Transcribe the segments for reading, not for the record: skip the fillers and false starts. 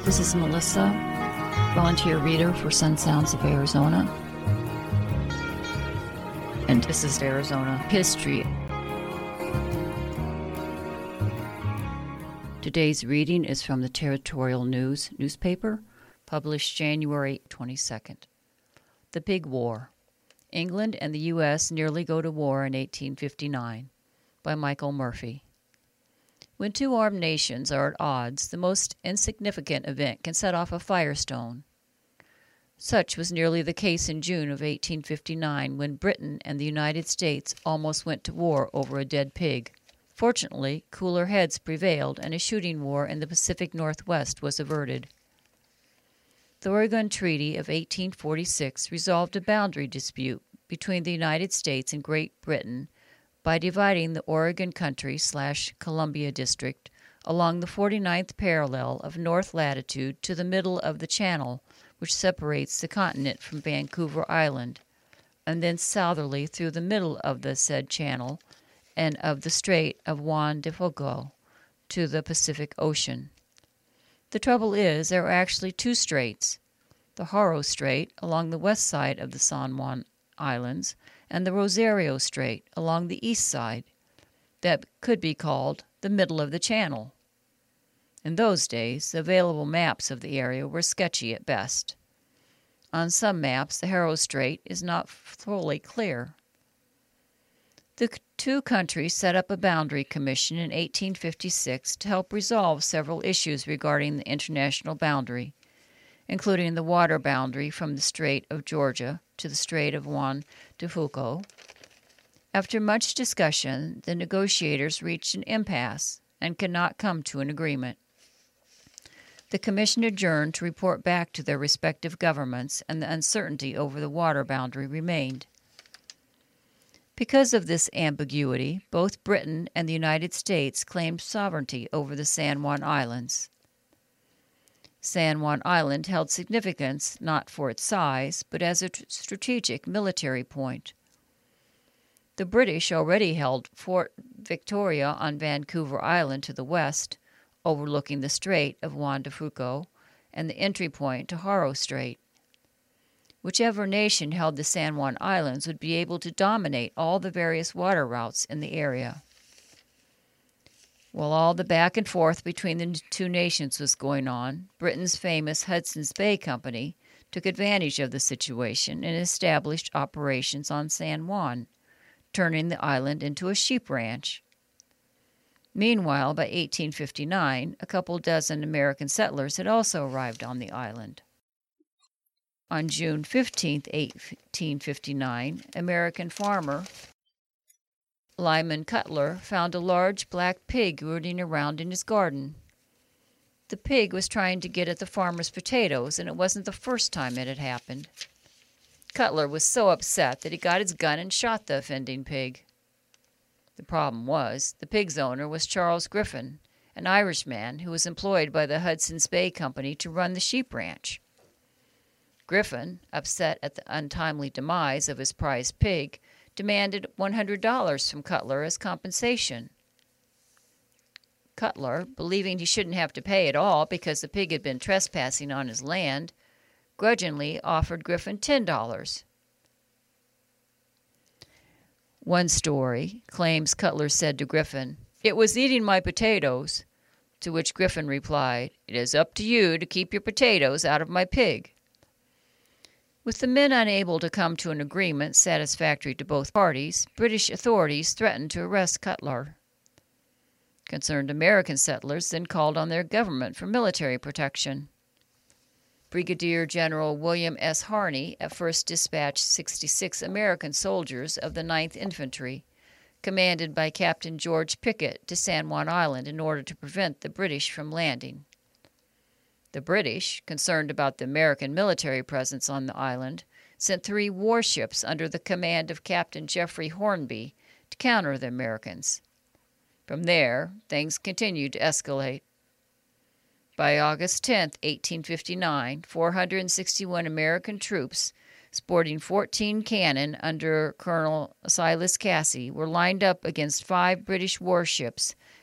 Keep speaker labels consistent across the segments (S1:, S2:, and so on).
S1: This is Melissa, volunteer reader for Sun Sounds of Arizona. And this is Arizona History. Today's reading is from the Territorial News newspaper, published January 22nd. The Big War. England and the U.S. nearly go to war in 1859, by Michael Murphy. When two armed nations are at odds, the most insignificant event can set off a firestone. Such was nearly the case in June of 1859, when Britain and the United States almost went to war over a dead pig. Fortunately, cooler heads prevailed, and a shooting war in the Pacific Northwest was averted. The Oregon Treaty of 1846 resolved a boundary dispute between the United States and Great Britain by dividing the Oregon Country/Columbia District along the 49th parallel of north latitude to the middle of the channel which separates the continent from Vancouver Island, and then southerly through the middle of the said channel and of the Strait of Juan de Fuca to the Pacific Ocean. The trouble is, there are actually two straits, the Haro Strait along the west side of the San Juan Islands, and the Rosario Strait along the east side, that could be called the middle of the channel. In those days, the available maps of the area were sketchy at best. On some maps, the Haro Strait is not fully clear. The two countries set up a boundary commission in 1856 to help resolve several issues regarding the international boundary, including the water boundary from the Strait of Georgia to the Strait of Juan de Fuca. After much discussion, the negotiators reached an impasse and could not come to an agreement. The commission adjourned to report back to their respective governments, and the uncertainty over the water boundary remained. Because of this ambiguity, both Britain and the United States claimed sovereignty over the San Juan Islands. San Juan Island held significance not for its size, but as a strategic military point. The British already held Fort Victoria on Vancouver Island to the west, overlooking the Strait of Juan de Fuca and the entry point to Haro Strait. Whichever nation held the San Juan Islands would be able to dominate all the various water routes in the area. While all the back and forth between the two nations was going on, Britain's famous Hudson's Bay Company took advantage of the situation and established operations on San Juan, turning the island into a sheep ranch. Meanwhile, by 1859, a couple dozen American settlers had also arrived on the island. On June 15, 1859, American farmer Lyman Cutler found a large black pig rooting around in his garden. The pig was trying to get at the farmer's potatoes, and it wasn't the first time it had happened. Cutler was so upset that he got his gun and shot the offending pig. The problem was, the pig's owner was Charles Griffin, an Irishman who was employed by the Hudson's Bay Company to run the sheep ranch. Griffin, upset at the untimely demise of his prized pig, demanded $100 from Cutler as compensation. Cutler, believing he shouldn't have to pay at all because the pig had been trespassing on his land, grudgingly offered Griffin $10. One story claims Cutler said to Griffin, "It was eating my potatoes," to which Griffin replied, "It is up to you to keep your potatoes out of my pig." With the men unable to come to an agreement satisfactory to both parties, British authorities threatened to arrest Cutler. Concerned American settlers then called on their government for military protection. Brigadier General William S. Harney at first dispatched 66 American soldiers of the 9th Infantry, commanded by Captain George Pickett, to San Juan Island in order to prevent the British from landing. The British, concerned about the American military presence on the island, sent 3 warships under the command of Captain Jeffrey Hornby to counter the Americans. From there, things continued to escalate. By August 10, 1859, 461 American troops, sporting 14 cannon under Colonel Silas Casey, were lined up against 5 British warships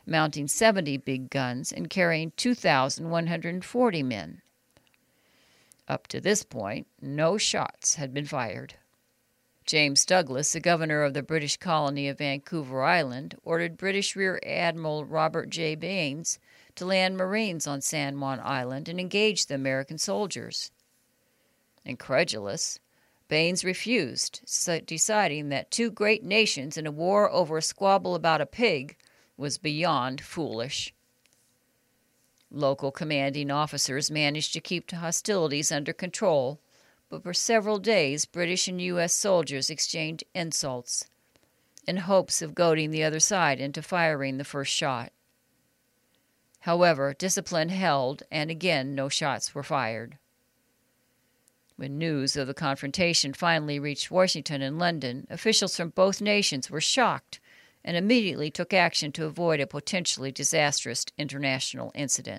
S1: mounting 70 big guns and carrying 2,140 men. Up to this point, no shots had been fired. James Douglas, the governor of the British colony of Vancouver Island, ordered British Rear Admiral Robert J. Baines to land Marines on San Juan Island and engage the American soldiers. Incredulous, Baines refused, deciding that two great nations in a war over a squabble about a pig was beyond foolish. Local commanding officers managed to keep hostilities under control, but for several days British and U.S. soldiers exchanged insults in hopes of goading the other side into firing the first shot. However, discipline held, and again no shots were fired. When news of the confrontation finally reached Washington and London, officials from both nations were shocked and immediately took action to avoid a potentially disastrous international incident.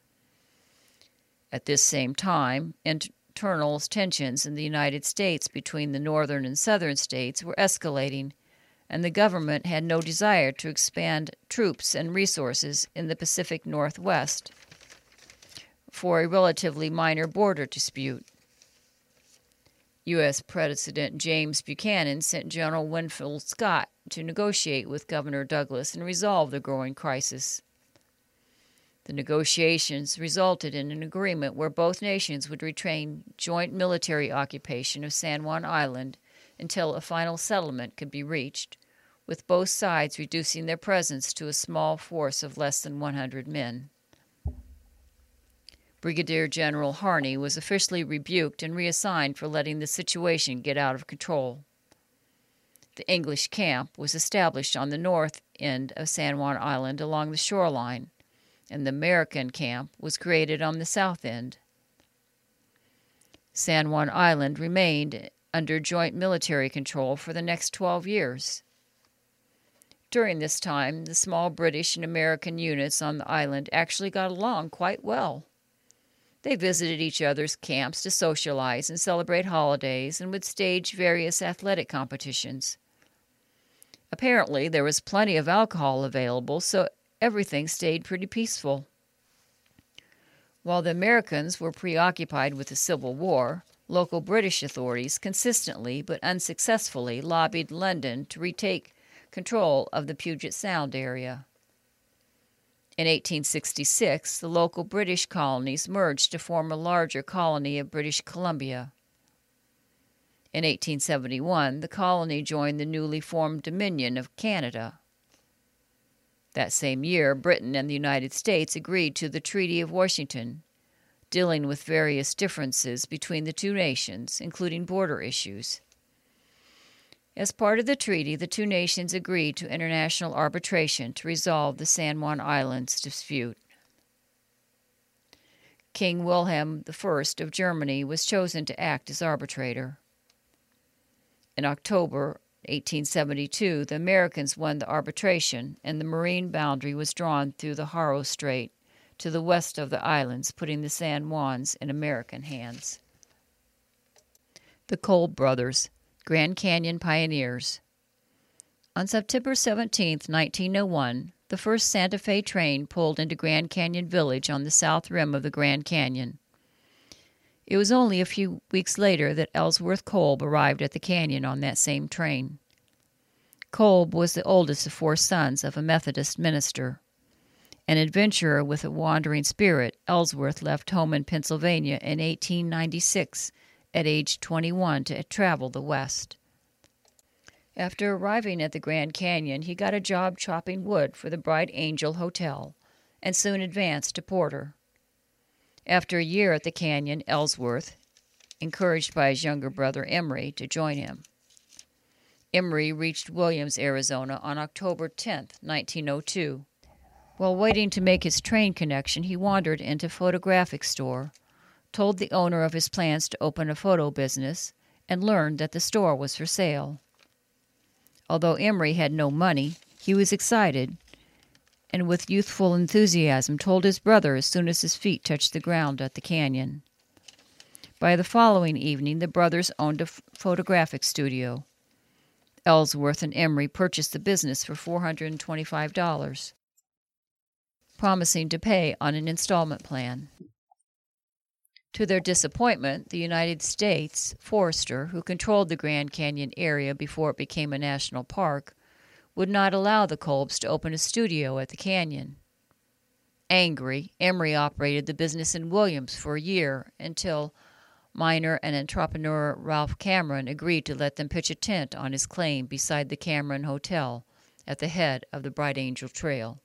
S1: At this same time, internal tensions in the United States between the northern and southern states were escalating, and the government had no desire to expand troops and resources in the Pacific Northwest for a relatively minor border dispute. U.S. President James Buchanan sent General Winfield Scott to negotiate with Governor Douglas and resolve the growing crisis. The negotiations resulted in an agreement where both nations would retain joint military occupation of San Juan Island until a final settlement could be reached, with both sides reducing their presence to a small force of less than 100 men. Brigadier General Harney was officially rebuked and reassigned for letting the situation get out of control. The English camp was established on the north end of San Juan Island along the shoreline, and the American camp was created on the south end. San Juan Island remained under joint military control for the next 12 years. During this time, the small British and American units on the island actually got along quite well. They visited each other's camps to socialize and celebrate holidays and would stage various athletic competitions. Apparently, there was plenty of alcohol available, so everything stayed pretty peaceful. While the Americans were preoccupied with the Civil War, local British authorities consistently but unsuccessfully lobbied London to retake control of the Puget Sound area. In 1866, the local British colonies merged to form a larger colony of British Columbia. In 1871, the colony joined the newly formed Dominion of Canada. That same year, Britain and the United States agreed to the Treaty of Washington, dealing with various differences between the two nations, including border issues. As part of the treaty, the two nations agreed to international arbitration to resolve the San Juan Islands dispute. King Wilhelm I of Germany was chosen to act as arbitrator. In October 1872, the Americans won the arbitration, and the marine boundary was drawn through the Haro Strait to the west of the islands, putting the San Juans in American hands. The Kolb brothers, Grand Canyon pioneers. On September 17, 1901, the first Santa Fe train pulled into Grand Canyon Village on the south rim of the Grand Canyon. It was only a few weeks later that Ellsworth Kolb arrived at the canyon on that same train. Kolb was the oldest of 4 sons of a Methodist minister. An adventurer with a wandering spirit, Ellsworth left home in Pennsylvania in 1896 at age 21 to travel the West. After arriving at the Grand Canyon, he got a job chopping wood for the Bright Angel Hotel and soon advanced to porter. After a year at the canyon, Ellsworth, encouraged by his younger brother Emory, to join him. Emory reached Williams, Arizona on October 10, 1902. While waiting to make his train connection, he wandered into a photographic store, told the owner of his plans to open a photo business, and learned that the store was for sale. Although Emory had no money, he was excited, and with youthful enthusiasm told his brother as soon as his feet touched the ground at the canyon. By the following evening, the brothers owned a photographic studio. Ellsworth and Emory purchased the business for $425. promising to pay on an installment plan. To their disappointment, the United States Forester, who controlled the Grand Canyon area before it became a national park, would not allow the Kolbs to open a studio at the canyon. Angry, Emery operated the business in Williams for a year until miner and entrepreneur Ralph Cameron agreed to let them pitch a tent on his claim beside the Cameron Hotel at the head of the Bright Angel Trail.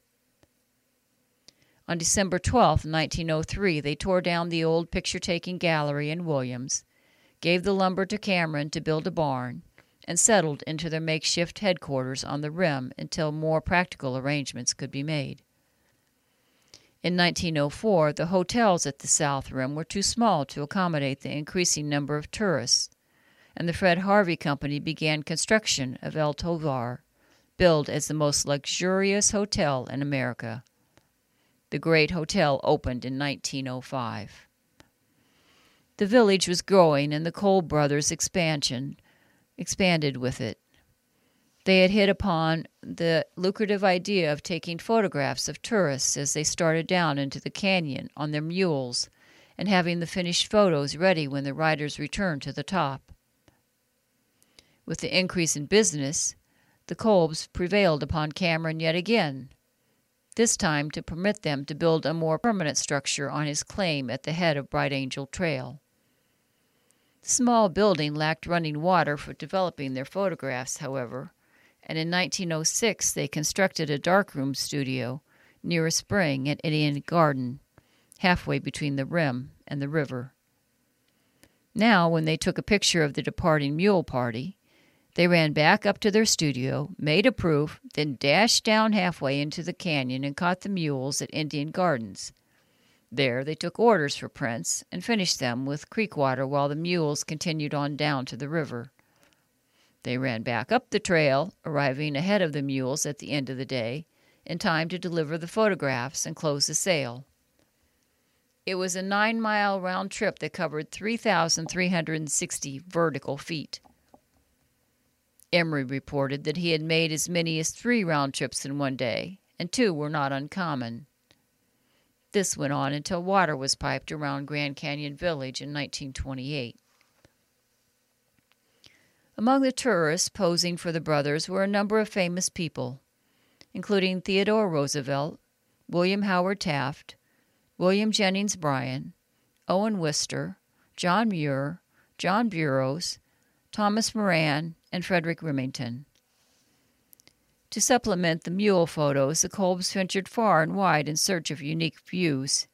S1: On December 12, 1903, they tore down the old picture-taking gallery in Williams, gave the lumber to Cameron to build a barn, and settled into their makeshift headquarters on the rim until more practical arrangements could be made. In 1904, the hotels at the South Rim were too small to accommodate the increasing number of tourists, and the Fred Harvey Company began construction of El Tovar, billed as the most luxurious hotel in America. The great hotel opened in 1905. The village was growing, and the Kolb brothers expanded with it. They had hit upon the lucrative idea of taking photographs of tourists as they started down into the canyon on their mules and having the finished photos ready when the riders returned to the top. With the increase in business, the Kolbs prevailed upon Cameron yet again, this time to permit them to build a more permanent structure on his claim at the head of Bright Angel Trail. The small building lacked running water for developing their photographs, however, and in 1906 they constructed a darkroom studio near a spring at Indian Garden, halfway between the rim and the river. Now, when they took a picture of the departing mule party, they ran back up to their studio, made a proof, then dashed down halfway into the canyon and caught the mules at Indian Gardens. There they took orders for prints and finished them with creek water while the mules continued on down to the river. They ran back up the trail, arriving ahead of the mules at the end of the day, in time to deliver the photographs and close the sale. It was a 9-mile round trip that covered 3,360 vertical feet. Emery reported that he had made as many as 3 round trips in one day, and 2 were not uncommon. This went on until water was piped around Grand Canyon Village in 1928. Among the tourists posing for the brothers were a number of famous people, including Theodore Roosevelt, William Howard Taft, William Jennings Bryan, Owen Wister, John Muir, John Burroughs, Thomas Moran, and Frederick Remington. To supplement the mule photos, the Kolbs ventured far and wide in search of unique views,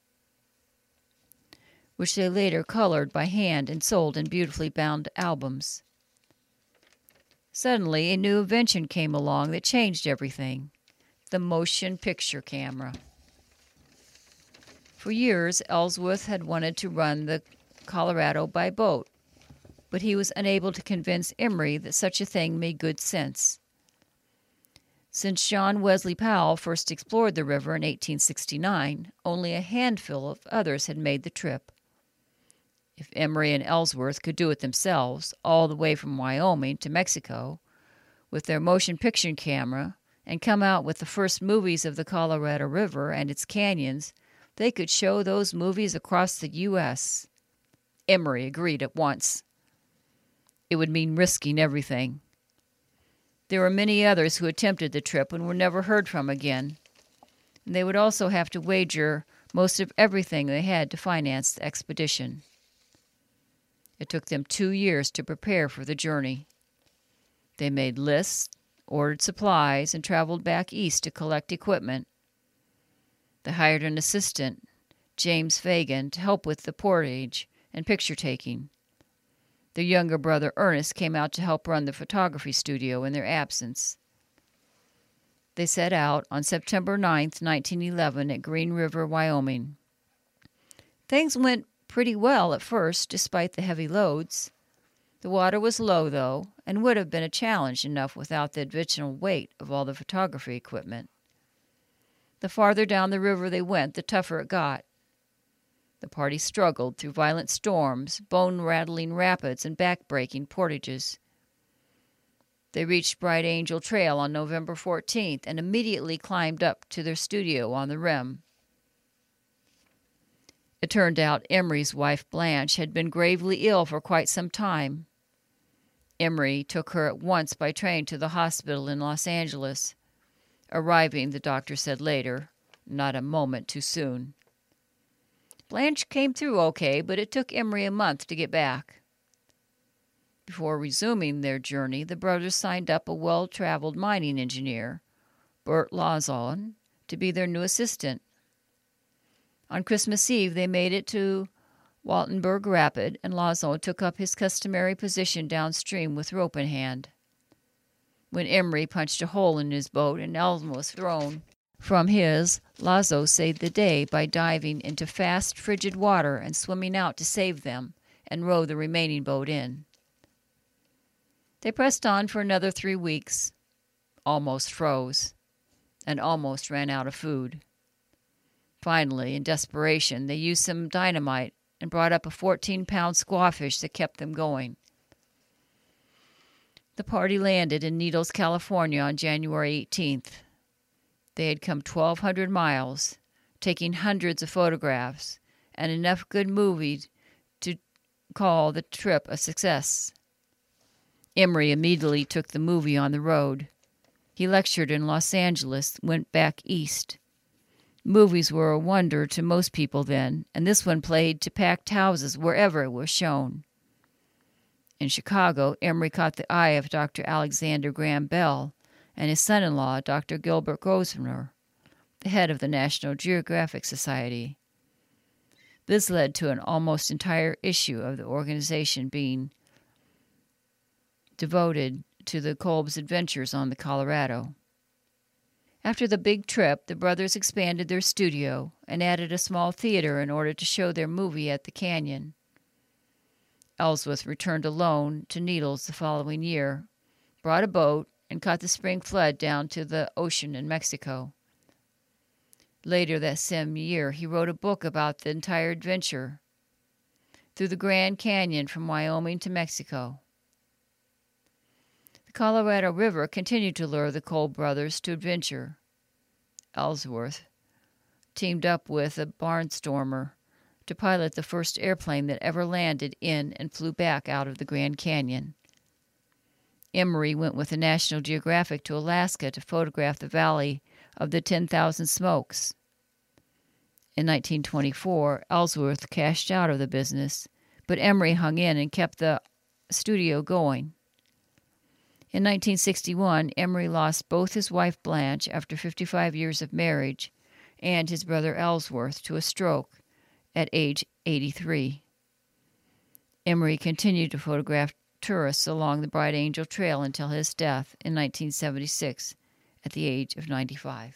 S1: which they later colored by hand and sold in beautifully bound albums. Suddenly, a new invention came along that changed everything: the motion picture camera. For years, Ellsworth had wanted to run the Colorado by boat, but he was unable to convince Emery that such a thing made good sense. Since John Wesley Powell first explored the river in 1869, only a handful of others had made the trip. If Emery and Ellsworth could do it themselves, all the way from Wyoming to Mexico, with their motion picture camera, and come out with the first movies of the Colorado River and its canyons, they could show those movies across the U.S. Emery agreed at once. It would mean risking everything. There were many others who attempted the trip and were never heard from again, and they would also have to wager most of everything they had to finance the expedition. It took them 2 years to prepare for the journey. They made lists, ordered supplies, and traveled back east to collect equipment. They hired an assistant, James Fagan, to help with the portage and picture taking. Their younger brother Ernest came out to help run the photography studio in their absence. They set out on September 9, 1911, at Green River, Wyoming. Things went pretty well at first, despite the heavy loads. The water was low, though, and would have been a challenge enough without the additional weight of all the photography equipment. The farther down the river they went, the tougher it got. The party struggled through violent storms, bone-rattling rapids, and back-breaking portages. They reached Bright Angel Trail on November 14th and immediately climbed up to their studio on the rim. It turned out Emery's wife Blanche had been gravely ill for quite some time. Emery took her at once by train to the hospital in Los Angeles, arriving, the doctor said later, not a moment too soon. Blanche came through okay, but it took Emery a month to get back. Before resuming their journey, the brothers signed up a well-traveled mining engineer, Bert Lauzon, to be their new assistant. On Christmas Eve, they made it to Waltenberg Rapid, and Lauzon took up his customary position downstream with rope in hand. When Emery punched a hole in his boat and Elm was thrown from his, Lauzon saved the day by diving into fast, frigid water and swimming out to save them and row the remaining boat in. They pressed on for another 3 weeks, almost froze, and almost ran out of food. Finally, in desperation, they used some dynamite and brought up a 14-pound squawfish that kept them going. The party landed in Needles, California on January 18th. They had come 1,200 miles, taking hundreds of photographs and enough good movies to call the trip a success. Emery immediately took the movie on the road. He lectured in Los Angeles, went back east. Movies were a wonder to most people then, and this one played to packed houses wherever it was shown. In Chicago, Emery caught the eye of Dr. Alexander Graham Bell and his son-in-law, Dr. Gilbert Grosvenor, the head of the National Geographic Society. This led to an almost entire issue of the organization being devoted to the Kolb's adventures on the Colorado. After the big trip, the brothers expanded their studio and added a small theater in order to show their movie at the canyon. Ellsworth returned alone to Needles the following year, brought a boat, and caught the spring flood down to the ocean in Mexico. Later that same year, he wrote a book about the entire adventure through the Grand Canyon from Wyoming to Mexico. The Colorado River continued to lure the Kolb brothers to adventure. Ellsworth teamed up with a barnstormer to pilot the first airplane that ever landed in and flew back out of the Grand Canyon. Emery went with the National Geographic to Alaska to photograph the Valley of the 10,000 Smokes. In 1924, Ellsworth cashed out of the business, but Emery hung in and kept the studio going. In 1961, Emery lost both his wife Blanche after 55 years of marriage and his brother Ellsworth to a stroke at age 83. Emery continued to photograph tourists along the Bright Angel Trail until his death in 1976 at the age of 95.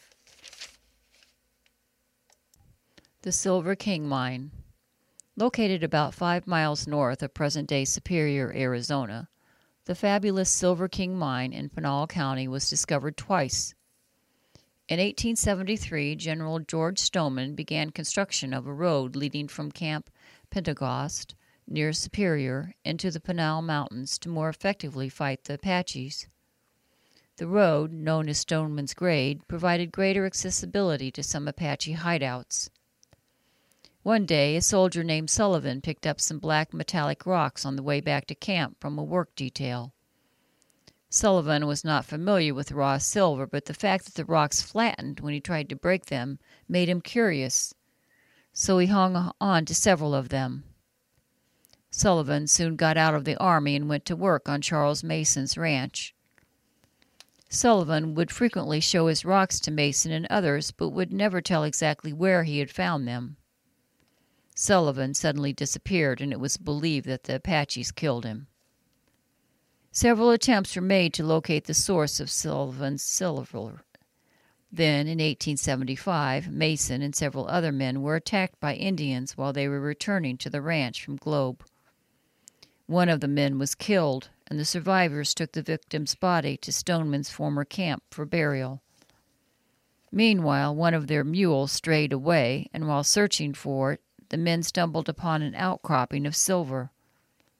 S1: The Silver King Mine. Located about 5 miles north of present-day Superior, Arizona, the fabulous Silver King Mine in Pinal County was discovered twice. In 1873, General George Stoneman began construction of a road leading from Camp Pentecost near Superior into the Pinal Mountains to more effectively fight the Apaches. The road, known as Stoneman's Grade, provided greater accessibility to some Apache hideouts. One day, a soldier named Sullivan picked up some black metallic rocks on the way back to camp from a work detail. Sullivan was not familiar with raw silver, but the fact that the rocks flattened when he tried to break them made him curious, so he hung on to several of them. Sullivan soon got out of the army and went to work on Charles Mason's ranch. Sullivan would frequently show his rocks to Mason and others, but would never tell exactly where he had found them. Sullivan suddenly disappeared, and it was believed that the Apaches killed him. Several attempts were made to locate the source of Sullivan's silver. Then, in 1875, Mason and several other men were attacked by Indians while they were returning to the ranch from Globe. One of the men was killed, and the survivors took the victim's body to Stoneman's former camp for burial. Meanwhile, one of their mules strayed away, and while searching for it, the men stumbled upon an outcropping of silver.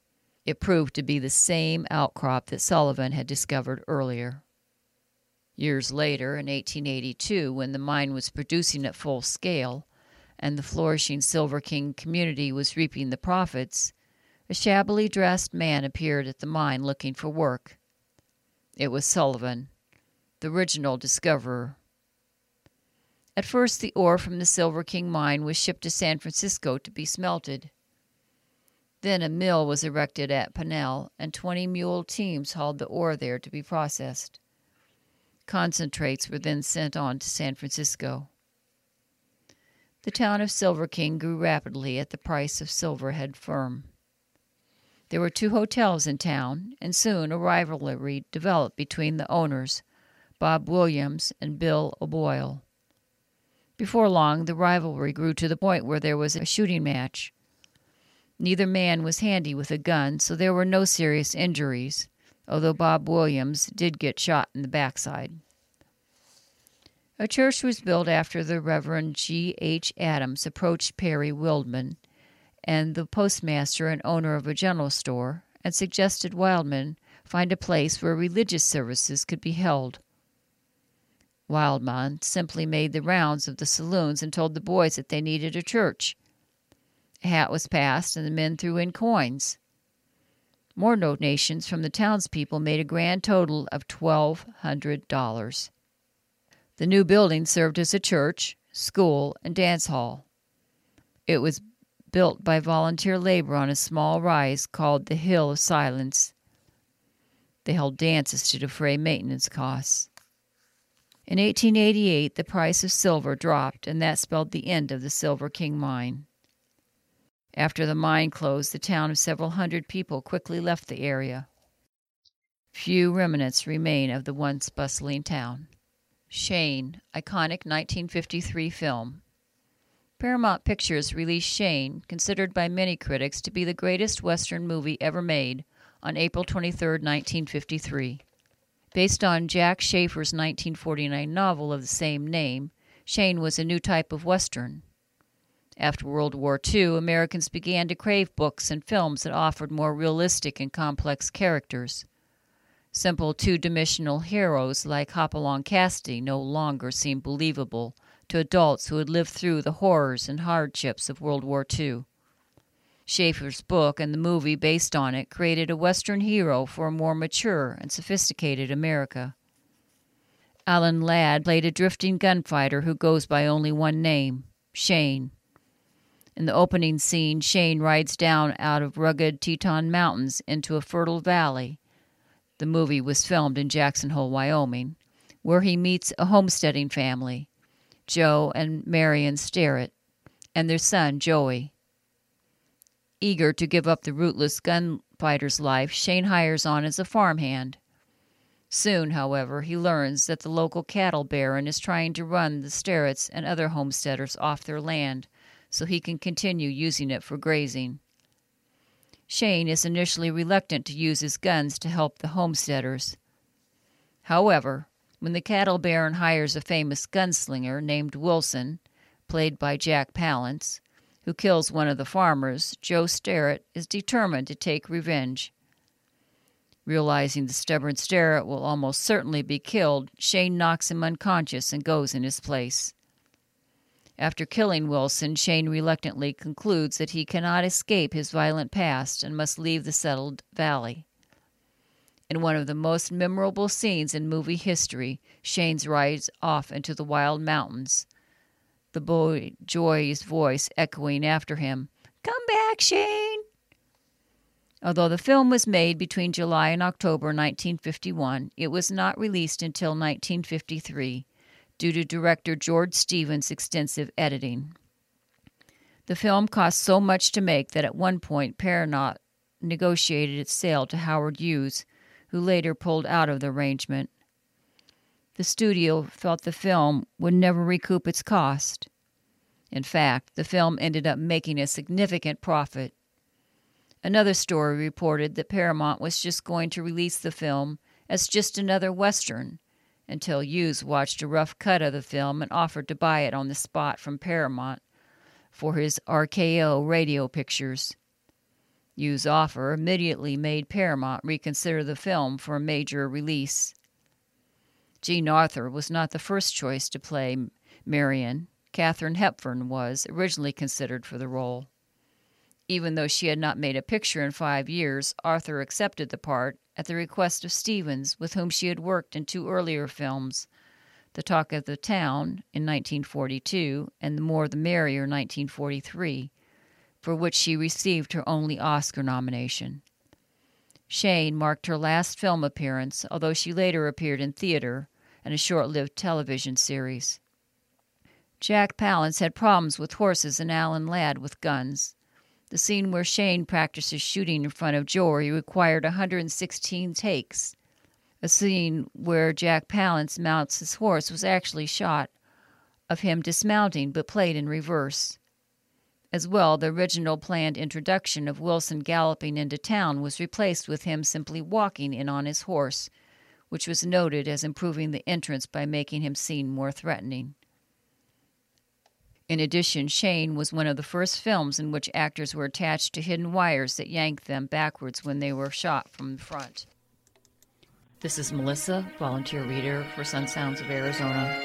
S1: It proved to be the same outcrop that Sullivan had discovered earlier. Years later, in 1882, when the mine was producing at full scale and the flourishing Silver King community was reaping the profits, a shabbily dressed man appeared at the mine looking for work. It was Sullivan, the original discoverer. At first, the ore from the Silver King mine was shipped to San Francisco to be smelted. Then a mill was erected at Pinell, and 20 mule teams hauled the ore there to be processed. Concentrates were then sent on to San Francisco. The town of Silver King grew rapidly at the price of silver had firm. There were 2 hotels in town, and soon a rivalry developed between the owners, Bob Williams and Bill O'Boyle. Before long, the rivalry grew to the point where there was a shooting match. Neither man was handy with a gun, so there were no serious injuries, although Bob Williams did get shot in the backside. A church was built after the Reverend G. H. Adams approached Perry Wildman and the postmaster and owner of a general store and suggested Wildman find a place where religious services could be held. Wildman simply made the rounds of the saloons and told the boys that they needed a church. A hat was passed and the men threw in coins. More donations from the townspeople made a grand total of $1,200. The new building served as a church, school, and dance hall. It was built by volunteer labor on a small rise called the Hill of Silence. They held dances to defray maintenance costs. In 1888, the price of silver dropped, and that spelled the end of the Silver King mine. After the mine closed, the town of several hundred people quickly left the area. Few remnants remain of the once bustling town. Shane, iconic 1953 film. Paramount Pictures released Shane, considered by many critics to be the greatest Western movie ever made, on April 23, 1953. Based on Jack Schaefer's 1949 novel of the same name, Shane was a new type of Western. After World War II, Americans began to crave books and films that offered more realistic and complex characters. Simple two-dimensional heroes like Hopalong Cassidy no longer seemed believable to adults who had lived through the horrors and hardships of World War II. Schaefer's book and the movie based on it created a Western hero for a more mature and sophisticated America. Alan Ladd played a drifting gunfighter who goes by only one name, Shane. In the opening scene, Shane rides down out of rugged Teton Mountains into a fertile valley. The movie was filmed in Jackson Hole, Wyoming, where he meets a homesteading family, Joe and Marion Sterrett, and their son, Joey. Eager to give up the rootless gunfighter's life, Shane hires on as a farmhand. Soon, however, he learns that the local cattle baron is trying to run the Sterretts and other homesteaders off their land so he can continue using it for grazing. Shane is initially reluctant to use his guns to help the homesteaders. However, when the cattle baron hires a famous gunslinger named Wilson, played by Jack Palance, who kills one of the farmers, Joe Sterrett is determined to take revenge. Realizing the stubborn Sterrett will almost certainly be killed, Shane knocks him unconscious and goes in his place. After killing Wilson, Shane reluctantly concludes that he cannot escape his violent past and must leave the settled valley. In one of the most memorable scenes in movie history, Shane rides off into the wild mountains, the boy Joy's voice echoing after him, "Come back, Shane!" Although the film was made between July and October 1951, it was not released until 1953 due to director George Stevens' extensive editing. The film cost so much to make that at one point Paramount negotiated its sale to Howard Hughes, who later pulled out of the arrangement. The studio felt the film would never recoup its cost. In fact, the film ended up making a significant profit. Another story reported that Paramount was just going to release the film as just another Western, until Hughes watched a rough cut of the film and offered to buy it on the spot from Paramount for his RKO radio pictures. Yu's offer immediately made Paramount reconsider the film for a major release. Jean Arthur was not the first choice to play Marion. Katharine Hepburn was originally considered for the role. Even though she had not made a picture in 5 years, Arthur accepted the part at the request of Stevens, with whom she had worked in 2 earlier films, The Talk of the Town in 1942 and The More the Merrier in 1943, for which she received her only Oscar nomination. Shane marked her last film appearance, although she later appeared in theater and a short-lived television series. Jack Palance had problems with horses and Alan Ladd with guns. The scene where Shane practices shooting in front of Jory required 116 takes. A scene where Jack Palance mounts his horse was actually shot of him dismounting but played in reverse. As well, the original planned introduction of Wilson galloping into town was replaced with him simply walking in on his horse, which was noted as improving the entrance by making him seem more threatening. In addition, Shane was one of the first films in which actors were attached to hidden wires that yanked them backwards when they were shot from the front. This is Melissa, volunteer reader for Sun Sounds of Arizona.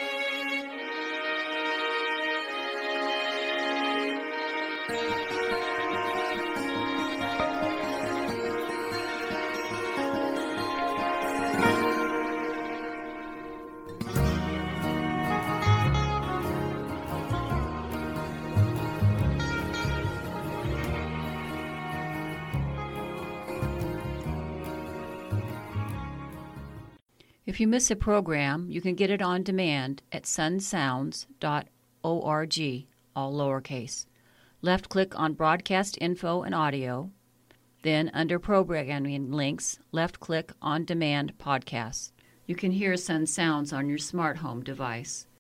S1: If you miss a program, you can get it on demand at sunsounds.org, all lowercase. Left-click on Broadcast Info and Audio. Then, under Programming Links, left-click on Demand Podcasts. You can hear Sun Sounds on your smart home device.